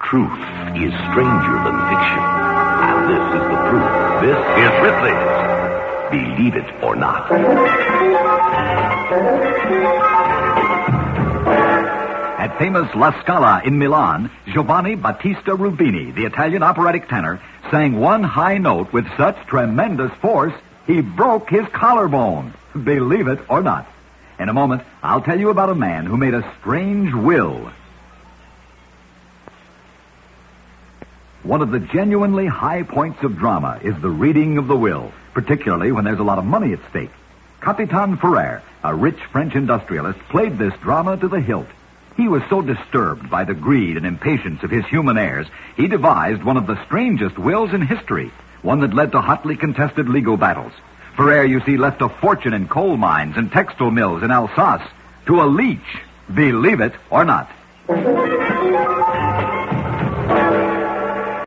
Truth is stranger than fiction. And this is the proof. This is Ripley's Believe It or Not. At famous La Scala in Milan, Giovanni Battista Rubini, the Italian operatic tenor, sang one high note with such tremendous force, he broke his collarbone. Believe it or not. In a moment, I'll tell you about a man who made a strange will. One of the genuinely high points of drama is the reading of the will, particularly when there's a lot of money at stake. Capitan Ferrer, a rich French industrialist, played this drama to the hilt. He was so disturbed by the greed and impatience of his human heirs, he devised one of the strangest wills in history, one that led to hotly contested legal battles. Ferrer, you see, left a fortune in coal mines and textile mills in Alsace to a leech. Believe it or not.